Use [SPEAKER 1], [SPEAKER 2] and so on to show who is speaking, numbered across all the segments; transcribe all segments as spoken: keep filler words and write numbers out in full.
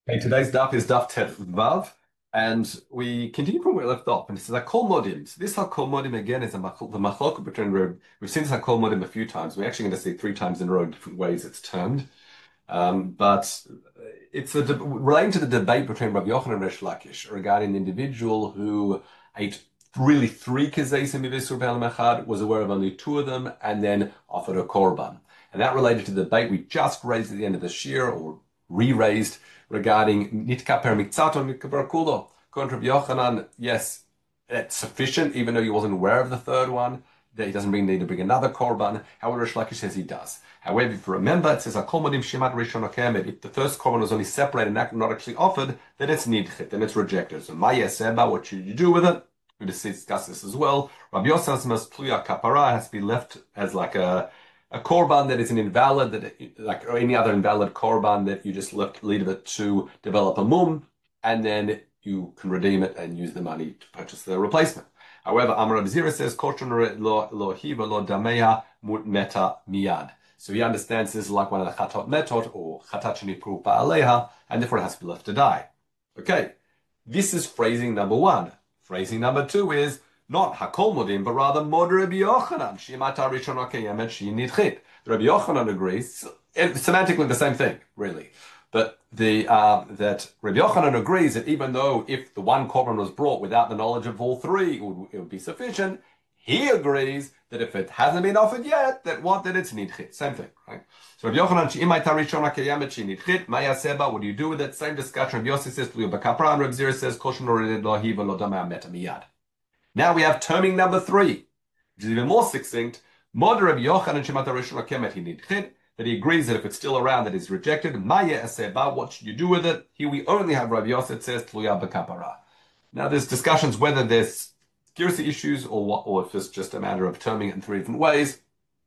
[SPEAKER 1] Okay, today's daf is daf Tet Vav, and we continue from where we left off. And it says Hakol Modim. So this Hakol Modim again is a machlo, the machlok between Reb. We've seen this Hakol Modim a few times. We're actually going to see three times in a row in different ways it's termed. Um, but it's a de- relating to the debate between Rabbi Yochanan and Resh Lakish regarding the individual who ate really three kazeisim mivisur be'elam echad, was aware of only two of them, and then offered a korban. And that related to the debate we just raised at the end of the shir, or re-raised, regarding nitkaper mikzato nitkaper kulo. According to Rabbi Yochanan, yes, it's sufficient, even though he wasn't aware of the third one, that he doesn't bring, need to bring another korban. However, Resh Lakish says he does. However, if you remember, it says Hakol Modim Shemat Rishon Okemed. If the first korban was only separated and not actually offered, then it's nidchit, then it's rejected. So Maya Seba, what should you do with it? We discussed this as well. Rabbi Yosef says Pluya Kapara has to be left as like a a korban that is an invalid, that like or any other invalid korban that you just left leave it to develop a mum, and then you can redeem it and use the money to purchase the replacement. However, Amar Abzira says Koshon lo lo hiva lo dameya meta miyad. So he understands this is like one of the chatot metot or chatat shenipru aleha, and therefore it has to be left to die. Okay, this is phrasing number one. Phrasing number two is not Hakol Modim, but rather Mod Rabbi Yochanan. Shimata Rishon Kayemet Shi Nidchit. Rabbi Yochanan agrees. It's semantically the same thing, really. But the uh, that Rabbi Yochanan agrees that even though if the one korban was brought without the knowledge of all three, it would, it would be sufficient. He agrees that if it hasn't been offered yet, that what that it's nidchit. Same thing, right? So Rabbi Yochanan, she'imay tarishona kayamet she nidchit. Maya seba. What do you do with it? Same discussion. Rabbi Yossi says tluya bakapra, and Rabbi Zira says kosher noreded lo hiva lo damah meta miyad. Now we have terming number three, which is even more succinct. Mod Rabbi Yochanan she'imay tarishona kayamet he nidchit. That he agrees that if it's still around, that is rejected. Maya seba. What should you do with it? Here we only have Rabbi Yossi says tluya bakapara. Now there's discussions whether there's security issues or what, or if it's just a matter of terming it in three different ways.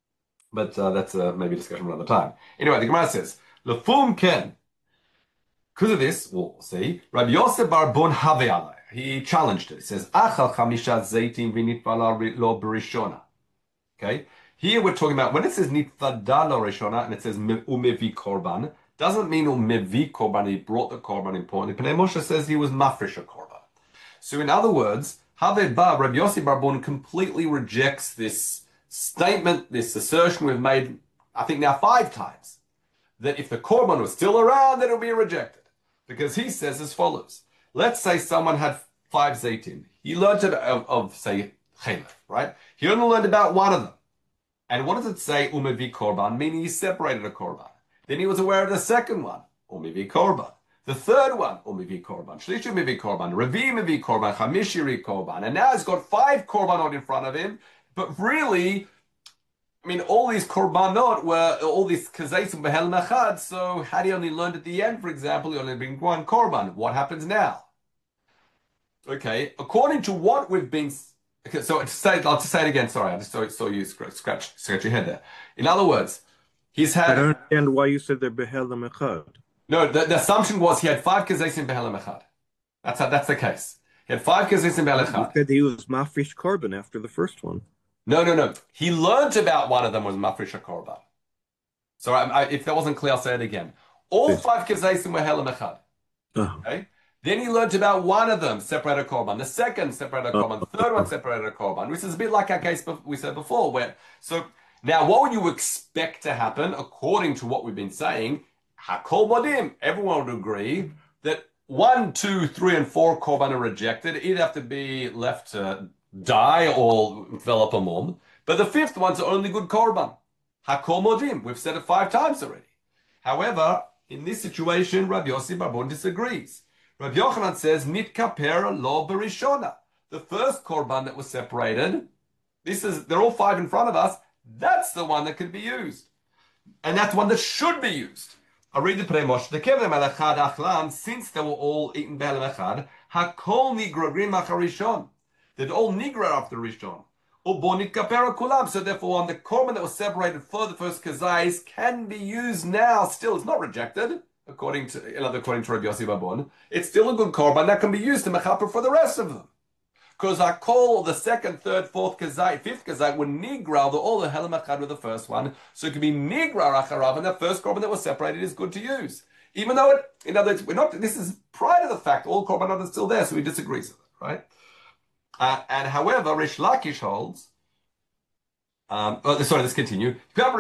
[SPEAKER 1] But uh, that's uh, maybe a discussion for another time. Anyway, the Gemara says, Lefum ken. Because of this, we'll see, Rabbi Yosef bar Bon Have alai. He challenged it. He says, Achal chamishat zeitim v'nitvala lo berishona. Okay? Here we're talking about, when it says nitvada lo rishona, and it says umevi korban, doesn't mean umevi korban, he brought the korban importantly. Pnei Moshe says he was mafresh a korban. So in other words, Have Ba, Rabbi Yossi Barbon completely rejects this statement, this assertion we've made, I think now five times, that if the korban was still around, then it would be rejected. Because he says as follows. Let's say someone had five zaytim. He learned of, of, of say, chelef, right? He only learned about one of them. And what does it say, umevi korban, meaning he separated a korban. Then he was aware of the second one, umevi korban. The third one, umivi korban, shlishi mivi korban, revi mivi korban, chamishiri korban, and now he's got five korbanot in front of him. But really, I mean, all these korbanot were all these kazeisim behel mechad. So had he only learned at the end, for example, he only bring one korban. What happens now? Okay, according to what we've been. Okay, so to say, I'll just say it again. Sorry, I just saw, saw you scratch, scratch, scratch your head there. In other words, he's had.
[SPEAKER 2] I don't understand why you said they're behel mechad.
[SPEAKER 1] No, the, the assumption was he had five kazeisim behelam echad. That's how, that's the case. He had five kazeisim behelam echad.
[SPEAKER 2] You said he was mafresh korban after the first one.
[SPEAKER 1] No, no, no. He learned about one of them was mafresh korban. So I, I, if that wasn't clear, I'll say it again. All
[SPEAKER 2] Yes.
[SPEAKER 1] five kazeisim were helam echad.
[SPEAKER 2] Oh.
[SPEAKER 1] Okay. Then he learned about one of them, separated korban. The second separated korban. The third one separated korban, which is a bit like our case we said before. Where so now, what would you expect to happen according to what we've been saying? Hakol Modim. Everyone would agree that one, two, three, and four korban are rejected. Either have to be left to die or develop a mum. But the fifth one's only good korban. Hakol Modim. We've said it five times already. However, in this situation, Rabbi Yossi Barbon disagrees. Rabbi Yochanan says, Nitkaper lo berishona. The first korban that was separated, this is they're all five in front of us. That's the one that could be used. And that's the one that should be used. I read the Pnei Moshe. The kevem elachad achlam, since they were all eaten be'elam echad, hakol nigragrim acharishon. They'd all nigra after rishon. Ubonit kapera kulam. So therefore, on the korban that was separated for the first kazais can be used now. Still, it's not rejected, according to another according to Rabbi Yossi Babon. It's still a good korban that can be used to mechaper for the rest of them. Because hakol, the second, third, fourth kazai, fifth kazai, were nigra, all the helam echad with the first one. So it could be nigra acharav, and the first korban that was separated is good to use. Even though it, in other words, we're not, this is prior to the fact all korbanot are still there, so he disagrees with it, right? Uh, and however, Rish Lakish holds, um, oh, sorry, let's continue.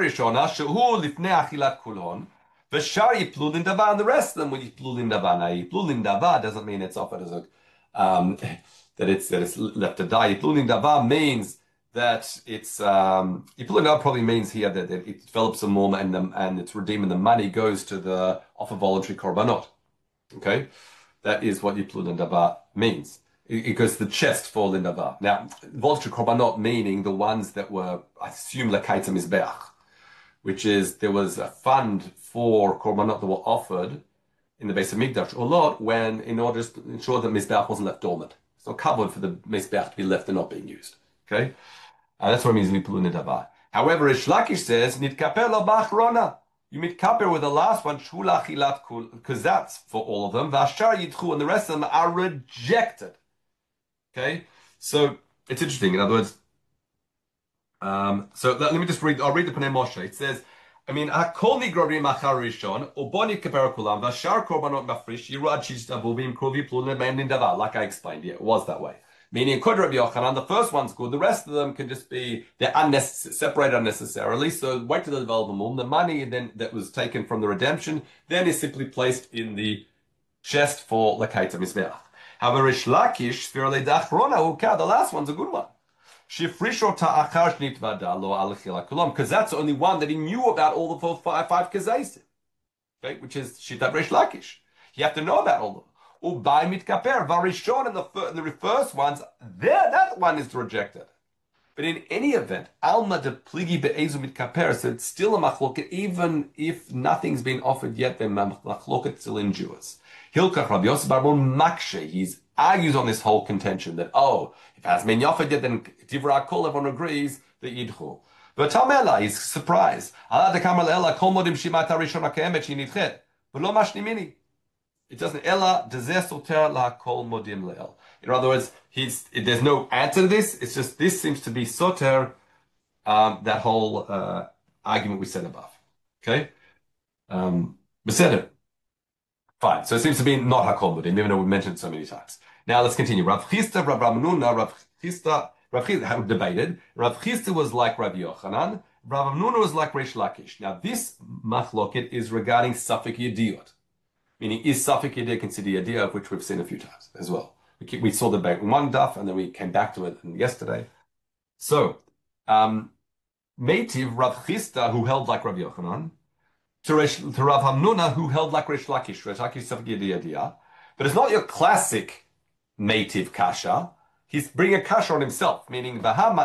[SPEAKER 1] V'shar yiplul davar, and the rest of them will yiplul davar. Now, yiplul davar doesn't mean it's offered as a um, that it's that it's left to die. Yiplul davar means that it's um, yiplul davar probably means here that, that it develops a mum and the, and it's redeemed and the money goes to the offer voluntary korbanot. Okay, that is what yiplul davar means. It goes to the chest for lindavar. Now, voluntary korbanot meaning the ones that were, I assume, lekaitz mizbeach, which is there was a fund for korbanot that were offered in the base of Mikdash or lot when, in order to ensure that Mizbeach wasn't left dormant. It's not covered for the Mizbeach to be left and not being used. Okay? And that's what it means Lipulu Nedavar. However, Rish Lakish says, Nitkaper lo bachrona. You mitkaper with the last one, Shula Chilat Kul, because that's for all of them. Vashar Yitchu, and the rest of them are rejected. Okay? So, it's interesting. In other words, um, so let, let me just read, I'll read the Pnei Moshe. It says, I mean, hakol nigrorim achar rishon, uboni keper kulam, vashar korbanot mafrish, yirad shishtabuvim krovi plulim me'enin davar. Like I explained, yeah, it was that way. Meaning, Kod Rabbi Yochanan, the first one's good, the rest of them can just be, they're unnecessary, separated unnecessarily, so wait till the development. The money then that was taken from the redemption, then is simply placed in the chest for Lakaita Mizbeach. However, Rish Lakish, Sfirale Dachrona, the last one's a good one. Because that's the only one that he knew about all the five, five kazaisim, okay, which is Shitat Rish Lakish. You have to know about all of them. Ubay mitkaper varishon, and the the first ones there, that one is rejected. But in any event, alma de pligi be'ezu mitkaper, so it's still a machloket, even if nothing's been offered yet. Then machloket still endures. Hilkach Rabbi Yosef bar Ron Makshe, he's argues on this whole contention that, oh, if it hasn't been offered yet, then Divra Kol, everyone agrees that Yidchu. But Talmela is surprised. Allah de Kamal Ella Kol Modim Shimat Harishon HaKemet Shinitchet. But lo mashnimini. It doesn't Ella Dezeh Soter La Kol Modim Le'el. In other words, he's there's no answer to this. It's just this seems to be Soter, um, that whole uh, argument we said above. Okay? Um, Beseder. Fine. So it seems to be not Hakol Modim, even though we mentioned it so many times. Now let's continue. Rav Chisda, Rav Ramnuna, Rav Chisda, Rav Chisda debated. Rav Chisda was like Rav Yochanan. Rav Ramnuna was like Rish Lakish. Now this machloket is regarding Safek Yediyot, meaning is Safek Yediyot considered Yediyah, of which we've seen a few times as well. We, keep, we saw the debate in one daf, and then we came back to it yesterday. So, um, Meitiv Rav Chisda, who held like Rav Yochanan, to, Rish, to Rav Hamnuna, who held like Rish Lakish. Rish Lakish Safek Yediyah, but it's not your classic native kasha. He's bringing a kasha on himself, meaning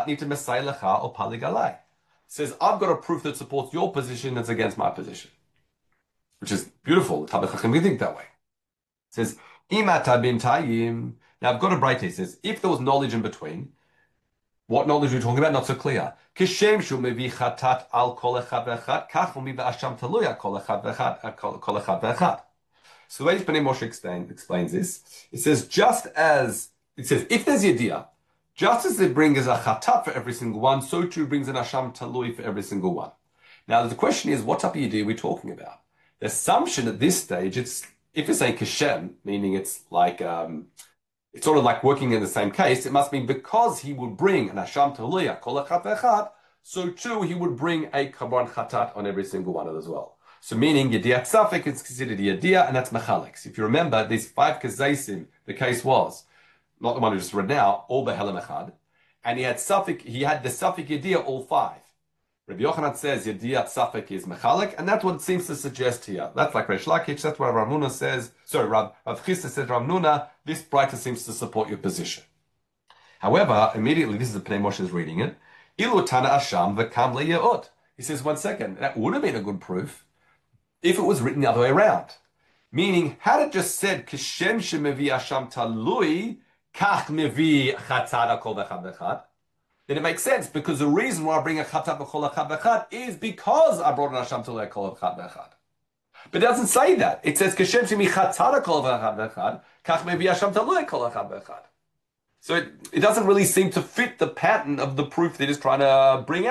[SPEAKER 1] or paligalai. Says, I've got a proof that supports your position that's against my position. Which is beautiful. The Talmid Chacham, we think that way. It says, Imata bin Tayyim. Now I've got a bright. It says, if there was knowledge in between, what knowledge are we talking about? Not so clear. Kishem shu mevi chatat al kol echad ve'echad, kach mevi asham taluya kol echad ve'echad, kol echad ve'echad. So the way Pnei Moshe explain, explains this, it says, just as, it says, if there's Yediyah, just as they bring as a chatat for every single one, so too brings an asham talui for every single one. Now the question is, what type of Yediyah are we talking about? The assumption at this stage, it's, if it's a kashem, meaning it's like, um, it's sort of like working in the same case, it must mean because he would bring an asham talui, kol echad ve'echad, so too he would bring a karban chatat on every single one of them as well. So meaning Yediyat Safek is considered Yediyah, and that's Mechalek. If you remember, these five Kazaisim, the case was, not the one who just read now, all Behelam Echad, and he had Safek, he had the Safek Yediyah, all five. Rabbi Yochanan says Yediyat Safek is Mechalek, and that's what it seems to suggest here. That's like Resh Lakish, that's what Rav Nuna says, sorry, Rav, Rav Chisda says Rav Nuna, this brighter seems to support your position. However, immediately, this is the Pnei Moshe's reading it, Ilu Tana Asham v'kam le'ye'ot. He says, one second, that would have been a good proof if it was written the other way around. Meaning, had it just said, Kishem shemevi asham talui, kach mevi chatat kol v'chad v'chad, then it makes sense, because the reason why I bring a chatat kol v'chad v'chad is because I brought an asham talui kol v'chad v'chad. But it doesn't say that. It says, Kishem shemi chatat kol v'chad v'chad, kach mevi asham talui kol v'chad v'chad. So it, it doesn't really seem to fit the pattern of the proof that he's trying to bring out.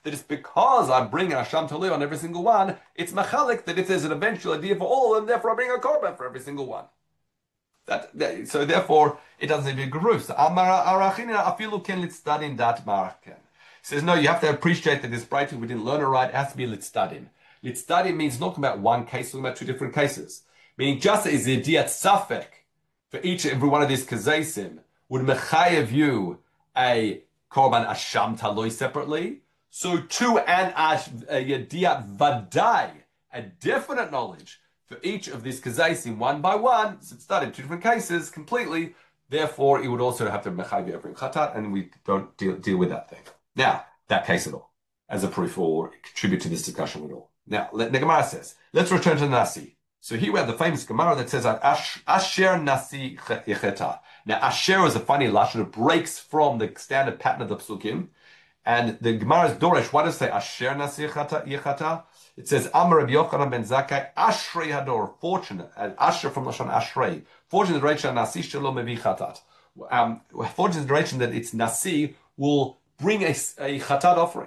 [SPEAKER 1] that it's because I bring an Asham Talui on every single one, it's machalik that if there's an eventual idea for all of them, therefore I bring a korban for every single one. That, that so therefore it doesn't need to be gerus. Amar arachinina afilu ken litzadim dat maraken. Says no, you have to appreciate that this brighton we didn't learn it right. It has to be litzadim. Litzadim means not about one case, talking about two different cases. Meaning just as the idea safek for each and every one of these kazaisim would mechayev you a korban asham taloi separately. So too an ash yediyat vadai, a definite knowledge for each of these kazaisim one by one. So it's done in two different cases completely. Therefore, it would also have to mechayev you every chatat, and we don't deal, deal with that thing. Now, that case at all, as a proof or contribute to this discussion at all. Now, the Gemara says, let's return to Nasi. So here we have the famous Gemara that says, Asher Nasi Yecheta. Now, Asher is a funny lashon. It breaks from the standard pattern of the Psukim. And the Gemara's Doresh, why does it say Asher Nasi Yecheta? It says, Amar Rabbi Yochanan ben Zakkai, Ashrei Hador, fortunate, Asher from Lashon Ashrei, fortunate direction, Nasi Shalom Mevi Chatat. Um, fortunate direction that it's Nasi will bring a, a Chatat offering.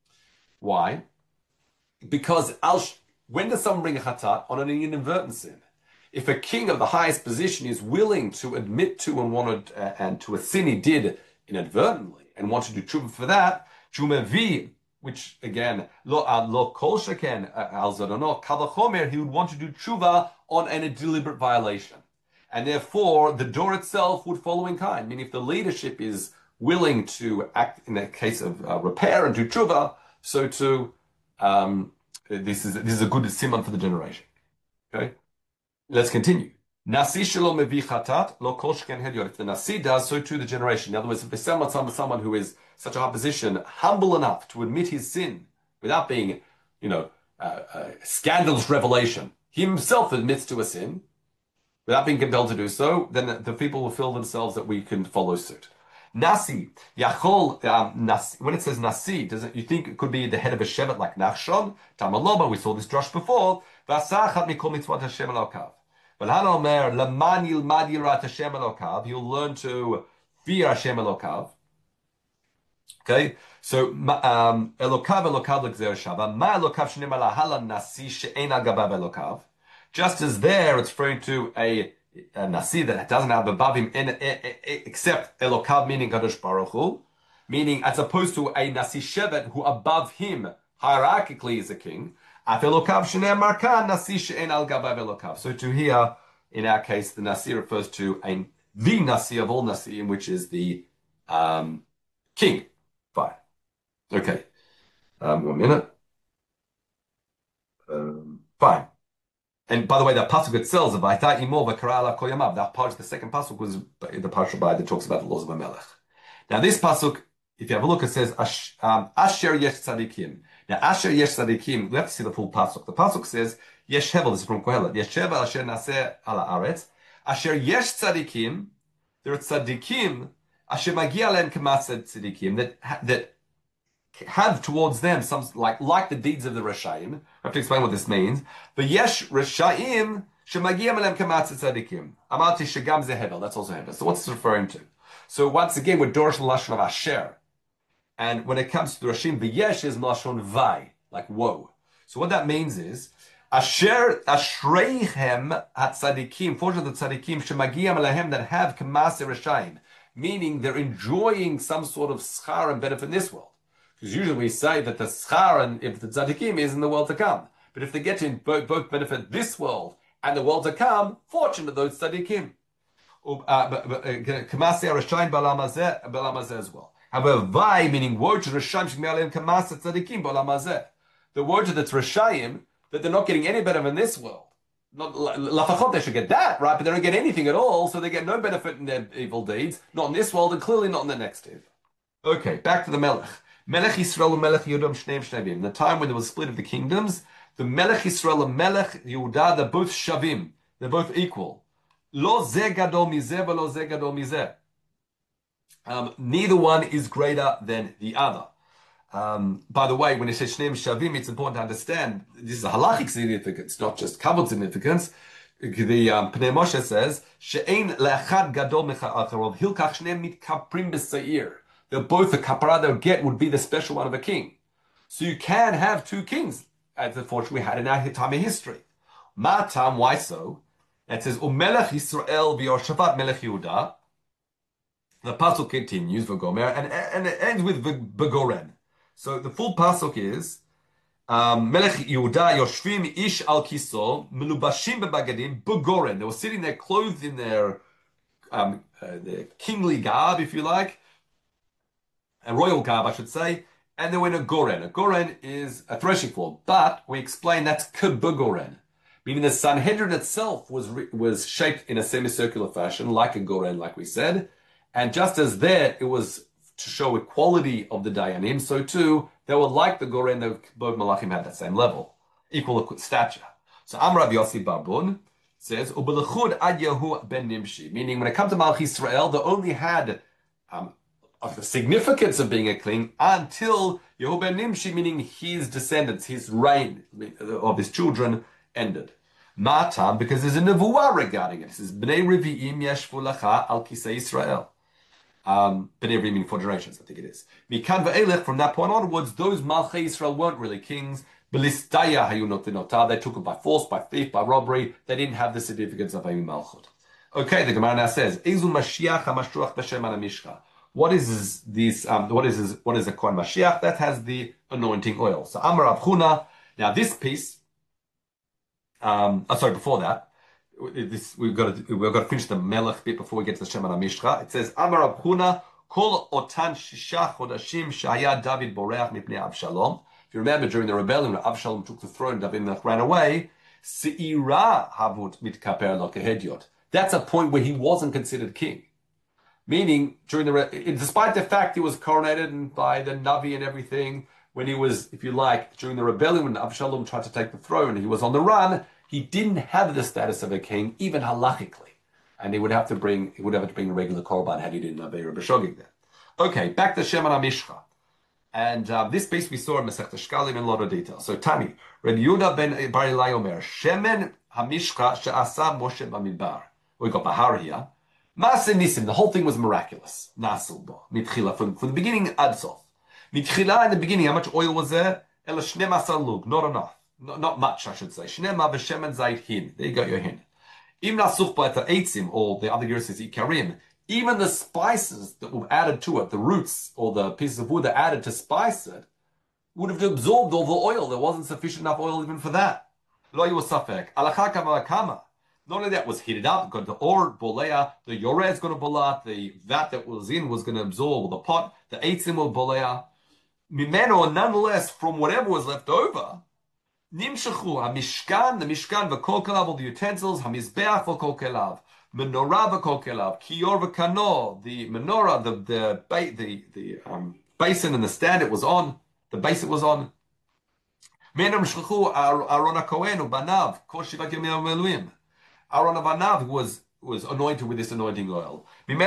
[SPEAKER 1] Why? Because al, when does someone bring a chatat? On an inadvertent sin. If a king of the highest position is willing to admit to and wanted uh, and to a sin he did inadvertently and want to do tshuva for that, tshuva vi, which again lo uh, lo kol sheken al zadono kavachomer, he would want to do tshuva on an, a deliberate violation, and therefore the door itself would follow in kind. Meaning, if the leadership is willing to act in the case of uh, repair and do tshuva, so too. Um, this is this is a good siman for the generation. Okay, let's continue. Nasi shalom mevi chatat lo kol sheken hediot. If the nasi does, so too the generation. In other words, if there's someone, someone who is such a high position, humble enough to admit his sin without being, you know, uh, a scandalous revelation, he himself admits to a sin without being compelled to do so, then the people will feel themselves that we can follow suit. Nasi, Yachol, um, nasi, when it says Nasi, does it, you think it could be the head of a Shevet like Nachshon? Tamaloba, we saw this drush before. V'asachat mikol mitzvot Hashem elokav. V'lhan omer, leman yilmad yirat Hashem elokav. You'll learn to fear Hashem elokav. Okay, so um, elokav elokav l'gzer shava. Ma elokav shneim ala hala nasi she'en al gabav elokav. Just as there, it's referring to a a nasi that doesn't have above him in, in, in, except Elokav, meaning Kadosh Baruch Hu, meaning as opposed to a nasi shevet who above him hierarchically is a king. Af Elokav shenei markan nasi she'en al gabav Elokav. So to here, in our case, the nasi refers to a the nasi of all nasiim, which is the um, king. Fine. Okay. Um, one minute. Um, fine. And by the way, that pasuk itself, that part, the second pasuk was the parsha by that talks about the laws of a melech. Now, this pasuk, if you have a look, it says um, Asher yesh tzadikim. Now, Asher yesh tzadikim. We have to see the full pasuk. The pasuk says yesh hevel. This is from Kohelet. Yesh hevel asher naseh ala aretz. Asher yesh tzadikim. There are tzadikim asher magia lehem k'maseh tzadikim that that have towards them some like like the deeds of the Rashayim. I have to explain what this means. But yesh Rashayim shemagiyam elem kamatzah tzadikim. Amarti shegam ze hevel. That's also hevel. So what's it referring to? So once again, we're dorish lashon of Asher, and when it comes to the Rashim, the yesh is lashon vai, like woe. So what that means is Asher ashreihem hatzadikim. Fortunately, the tzadikim shemagiyam elehem that have kamatzah Rashayim, meaning they're enjoying some sort of schar and benefit in this world. Because usually we say that the schar and if the tzaddikim is in the world to come. But if they get to both, both benefit this world and the world to come, fortunate those tzaddikim. Kamasi arashayin b'olam hazeh, b'olam hazeh as well. However, vai, meaning woe to Rashayim sh'gme'aleim kamasa tzaddikim b'olam hazeh. The woe to the Rashayim, that they're not getting any better than this world. Not lafachot, they should get that, right? But they don't get anything at all, so they get no benefit in their evil deeds, not in this world, and clearly not in the next either. Okay, back to the Melech. Melech Yisrael and Melech Yudam Shneim Shnevim. The time when there was a split of the kingdoms, the Melech Yisrael and Melech Yehuda, they're both shavim. They're both equal. Lo ze gadol mizeh v'lo ze gadol mizeh. Um, neither one is greater than the other. Um, by the way, when it says Shneim Shavim, it's important to understand this is a halachic significance, not just kavod significance. The um, Pnei Moshe says, She'ein le'achad gadol mecha acharov, hilkach shneim mitkaprim b'seir. They're both the kapara they'll get would be the special one of a king. So you can have two kings, as unfortunately we had in our time of history. Matam, why so? It says, Umelech Yisrael v'Yehoshaphat melech Yehuda. The pasuk continues, V'gomer, and, and it ends with V'goren. So the full pasuk is, um, Melech Yehuda Yoshvim Ish al Kiso Melubashim bebagadim V'goren. They were sitting there clothed in their, um, uh, their kingly garb, if you like, a royal garb, I should say, and they were in a goren. A goren is a threshing floor, but we explain that's kebugoren, meaning the Sanhedrin itself was was shaped in a semicircular fashion, like a goren, like we said, and just as there it was to show equality of the Dayanim, so too they were like the goren. That both Malachim had that same level, equal stature. So Amar Rav Yossi Barbun says, "Ubelechud ad Yehu ben Nimshi," meaning when it comes to Malach Yisrael, they only had um, of the significance of being a king until Yehu ben Nimshi, meaning his descendants, his reign of his children ended. Matam, because there's a nevuah regarding it. It says, Bnei Revi'im yashvu lacha al kisei Yisrael. Um, Bnei Revi'im meaning four generations, I think it is. Mikan ve'elech, from that point onwards, those Malchei Yisrael weren't really kings. Belistaya hayu notinotah. They took them by force, by thief, by robbery. They didn't have the significance of Hayu Malchut. Okay, the Gemara now says, Ezu Mashiach HaMashruach B'Shem HaMishcha. What is this? Um, what is this, what is a Kohen Mashiach? That has the anointing oil. So Amar Rav Huna. Now this piece. Um, oh, sorry. Before that, this we've got to we've got to finish the Melech bit before we get to the Shema Mishcha. It says Amar Rav Huna Kol Otan Shisha Chodashim Shaya David Boreach Mipnei Avshalom. If you remember, during the rebellion, when Avshalom took the throne, David Melech ran away. Seira Havut Mitkaper Lo Kehediot. That's a point where he wasn't considered king. Meaning, during the despite the fact he was coronated by the Navi and everything, when he was, if you like, during the rebellion, when Avshalom tried to take the throne, he was on the run, he didn't have the status of a king, even halachically. And he would have to bring, he would have to bring a regular korban had he didn't have a B'Shogig there. Okay, back to Sheman HaMishcha. And uh, this piece we saw in Masechta Shkalim in a lot of detail. So Tani, Reb Yehuda ben Bar Ilai Omer, Shemen HaMishcha she'asa Moshe b'Midbar. We got Bahar here. Maaseh Nisim, the whole thing was miraculous. Nasul bo, mitchila, from, from the beginning ad sof. Mitchila, in the beginning, how much oil was there? Ela shnem asar lug, not enough. Not, not much, I should say. Shnema v'shemen zayit hin. There you got your hin. Im nasuch ba'et eitzim, or the other Ger says ikarim, even the spices that were added to it, the roots or the pieces of wood that added to spice it, would have absorbed all the oil. There wasn't sufficient enough oil even for that. Lo yusafek. Alacha kama kama. Not only that was heated up, got the or bolea, the yoreh is going to bolat, the vat that was in was going to absorb, the pot, the eitzim will bolea. Mimeno, nonetheless, from whatever was left over, nimshachu hamishkan, the mishkan v'kol kelav, all the utensils, hamizbeach v'kol kelav, menorah v'kol kelav, kiyor v'kano, the menorah, the the the the um, basin and the stand it was on, the base it was on. Menam shchachu Aaron HaKohen ubanav kol shivat yomim meluim. Aaron Avanav was was anointed with this anointing oil.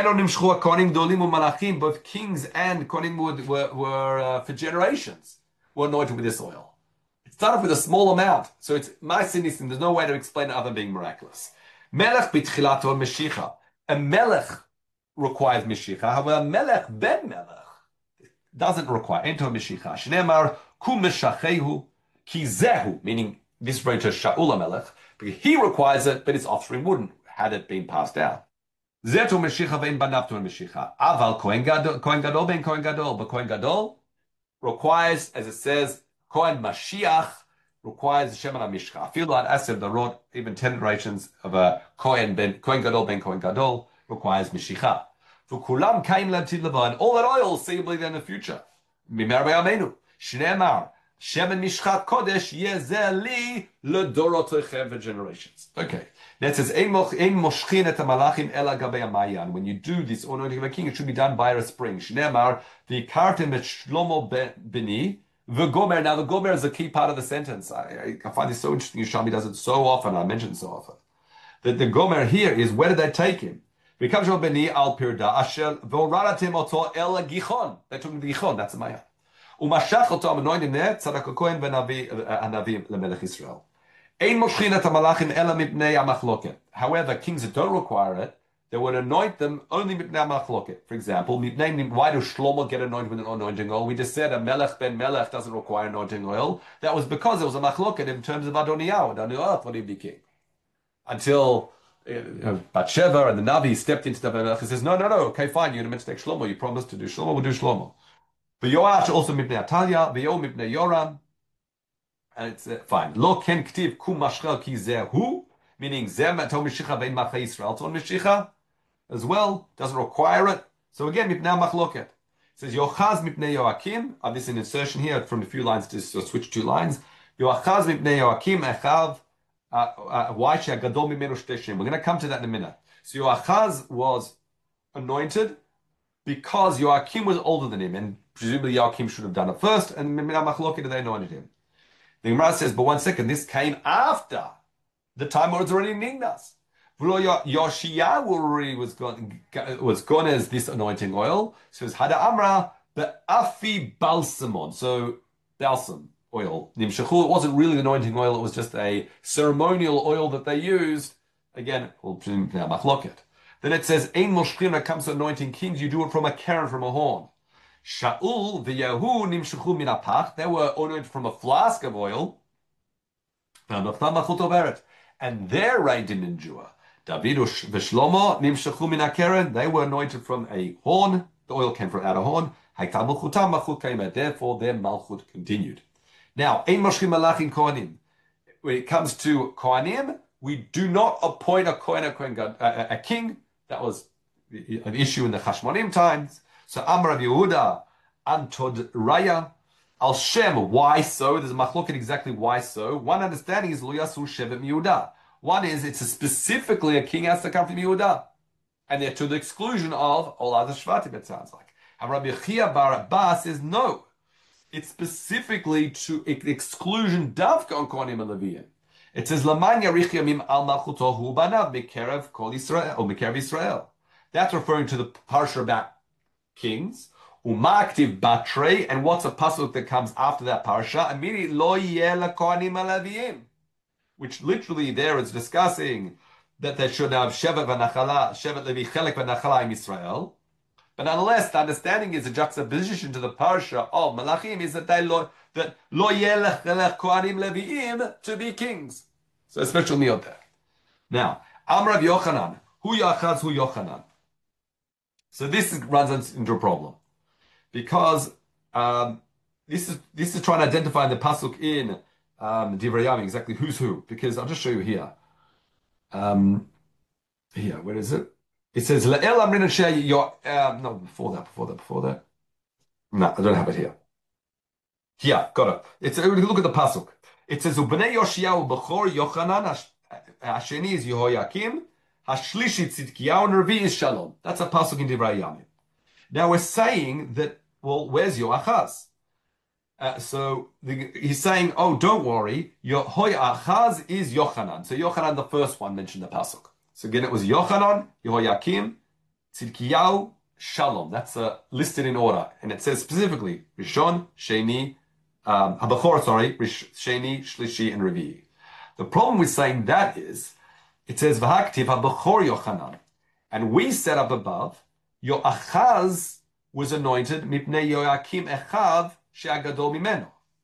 [SPEAKER 1] Both kings and kohanim were, were uh, for generations were anointed with this oil. It started with a small amount, so it's ma'aseh. There's no way to explain it other than being miraculous. Melech b'tchilato meshicha. A melech requires meshicha. However, a melech ben melech doesn't require ento meshicha. Shneimar kum meshachehu ki zehu, meaning this referring to Shaul Melech. Because he requires it, but his offspring wouldn't, had it been passed down. Zetu Meshicha ve'in banav to Meshicha. Aval Kohen Gadol, Kohen Gadol ben Kohen Gadol. But Kohen Gadol requires, as it says, Kohen Mashiach requires Sheman HaMishcha. I feel like Asif, that wrote even ten generations of a Kohen ben Kohen Gadol ben Kohen Gadol requires Meshicha. For Kulam Kaim Latid Leva, and all that oil seemingly then in the future. Mimar Be'amenu, Shneimar. Shemen Mishchat Kodesh Yezeli Ledorotechem generations. Okay. That says Ein Moshchin et Malachim Ela Gabei Mayan. When you do this anointing of a king, it should be done by a spring. Shneimar V'kartem et Shlomo Beni V'gomer. Now the gomer is a key part of the sentence. I, I find this so interesting. Yishami does it so often. I mention it so often. That the gomer here is where did they take him? V'kam Shlomo Beni al Pirda Asher V'oradatim Oto El Gichon. They took him to Gichon. That's a Mayan. Umashach otam anointing there, Tzadok HaKohen v'Navi Anavim leMelech Yisrael. Ein moshchin et hamalachim ela mipnei hamachloket. However, kings that don't require it, they would anoint them only mipnei machloket. For example, mipnei, why does Shlomo get anointed with an anointing oil? We just said a melech ben melech doesn't require anointing oil. That was because it was a machloket in terms of Adoniyahu. Adoniyahu thought he'd be king. Until uh, Bathsheba and the Navi stepped into the melech and says, no, no, no, okay, fine, you're going to take Shlomo. You promised to do Shlomo, we'll do Shlomo. But Yoash also mipnei Atalia, V'yo mipnei Yoram. And it's uh, fine. Lo ken ktiv kum mashchel ki zehu, meaning zeh matom mishicha vein macha Yisrael ton mishicha, as well, doesn't require it. So again, mipnei machloket. It says Yochaz mipnei Yoakim. Uh, this is an insertion here from a few lines to so switch two lines. Yochaz mipnei Yoakim echav. Why she'agadol mimenu shtei shem. We're going to come to that in a minute. So Yoachaz was anointed because Yoakim was older than him, and presumably Yoakim should have done it first, and mipnei machloket they anointed him. The Gemara says, but one second, this came after the time where it's already nignas. Yoshiyahu already was gone, was gone as this anointing oil. So it's Hada Amra, but Afi Balsamon. So balsam oil. Nimshachu, it wasn't really the anointing oil, it was just a ceremonial oil that they used. Again, we'll presume now machloket. Then it says, Ein moshchim, when it comes to anointing kings, you do it from a keren, from a horn. Shaul v'Yehu nimshachu min apach. They were anointed from a flask of oil. And their reign didn't endure. David v'Shlomo nimshachu min hakeren. They were anointed from a horn. The oil came from out a horn. Therefore, their malchut continued. Now, ein moshchim malachim kohanim. When it comes to kohanim, we do not appoint a kohen, a, kohen God, a, a, a king. That was an issue in the Chashmonim times. So Amar Rav Yehuda Antod Raya Al Shem. Why so? There's a machloket exactly why so. One understanding is Lo Yasu Shevet Yehuda. One is it's a specifically a king has to come from Yehuda, and they're to the exclusion of all other Shvatim. It sounds like. And Rabbi Chia Bar Abba says no. It's specifically to exclusion Davka on Kohanim and Leviim. It says Laman Yarich Yamim Al Malchuto Hu Banav Mikerev Kol Israel or Mikerev Israel. That's referring to the parsha about kings, umaktiv batre, and what's a pasuk that comes after that parsha? Immediately, lo yeh kohanim alavim, which literally there is discussing that they should have shevet v'nachala, shevet levi chelek v'nachala in Israel. But nonetheless, the understanding is a juxtaposition to the parsha of Malachim is that they lo that lo yeh kohanim leviim to be kings. So a special niyot there. Now, Amrav Yochanan, hu Yochaz, hu Yochanan. So this is, runs into a problem because um, this is this is trying to identify the pasuk in um, Divrei Yamim exactly who's who. Because I'll just show you here. Um, here, where is it? It says Le'el Amrin Asher Yo. Um, no, before that, before that, before that. No, I don't have it here. Here, got it. It's look at the pasuk. It says Ubnei Yoshiyahu Bechor Yochanan Hasheni is Yehoyakim. Hashlishi Tzidkiyahu and Revi is Shalom. That's a pasuk in Divrei Yamim. Now we're saying that, well, where's Yoachaz? Uh, so the, he's saying, oh, don't worry, Yehoachaz is Yochanan. So Yochanan, the first one, mentioned the pasuk. So again, it was Yochanan, Yehoyakim, Tzidkiyahu, Shalom. That's uh, listed in order. And it says specifically, Rishon, Sheni, um, Habachor, sorry, Rish, Sheni, Shlishi, and Revi. The problem with saying that is, it says V'haktiv haBechor Yochanan, and we set up above Yoachaz was anointed mipnei Yoakim echav she'agadol mimeno.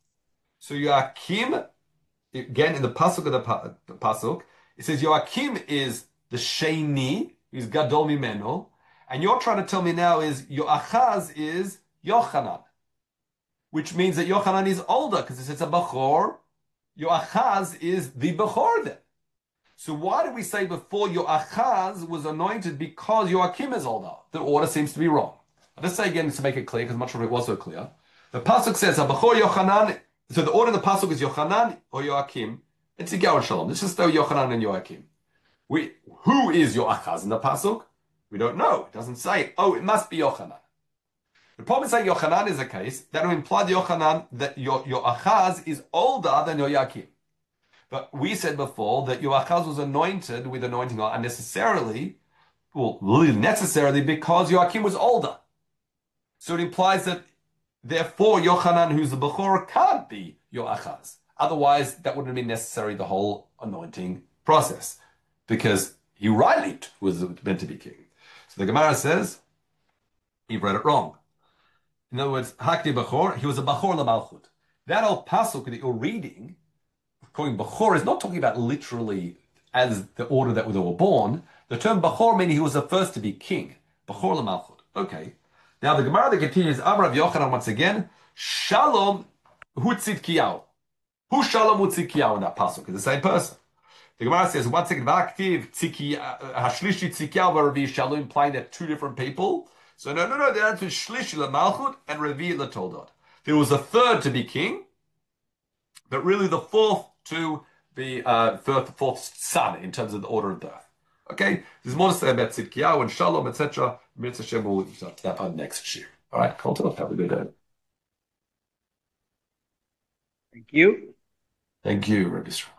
[SPEAKER 1] So Yoakim, again in the pasuk of the, the pasuk, it says Yoakim is the sheni, he's gadol mimeno, and you're trying to tell me now is Yoachaz is Yochanan, which means that Yochanan is older because it says a Bechor. Yoachaz is the Bechor then. So why did we say before Yoachaz was anointed because Yoakim is older? The order seems to be wrong. I'll just say again to make it clear, because I'm not sure if it was so clear. The pasuk says Habachor Yochanan. So the order of the pasuk is Yochanan or Yoakim. It's a Gal Shalom. Let's just throw Yochanan and Yoakim. We who is Yoachaz in the pasuk? We don't know. It doesn't say. Oh, it must be Yochanan. The problem is saying Yochanan is a case that would imply Yochanan that Yoachaz is older than Yoakim. But we said before that Yoachaz was anointed with anointing oil unnecessarily, well, really necessarily because Yoakim was older. So it implies that, therefore, Yochanan, who's the Bechor, can't be Yoachaz. Otherwise, that wouldn't have been necessary, the whole anointing process. Because he rightly was meant to be king. So the Gemara says he read it wrong. In other words, Hakdi Bachor, he was a Bachor LaMalchut. That old pasuk that you're reading, calling Bachor, is not talking about literally as the order that they were born. The term Bachor meaning he was the first to be king. Bachor LaMalchut. Okay. Now the Gemara that continues, Amar Rav Yochanan once again, Shalom Hu Tzidkiyahu. Who Shalom Hu Tzidkiyahu in that pasuk? It's the same person. The Gemara says, one second, V'aktiv Hashlishi Tzidkiyahu v'Ravi Shalom, implying that two different people. So no, no, no, the answer is Shlishi LaMalchut and Ravi LaToldot. There was a third to be king, but really the fourth to be uh, fourth, fourth son in terms of the order of birth. Okay, there's more to say about Tzidkiyahu and Shalom, et cetera. Mitzvah Shem will start that on next year. All right, Colton, have a good day.
[SPEAKER 3] Thank you.
[SPEAKER 1] Thank you, Rabbi Israel.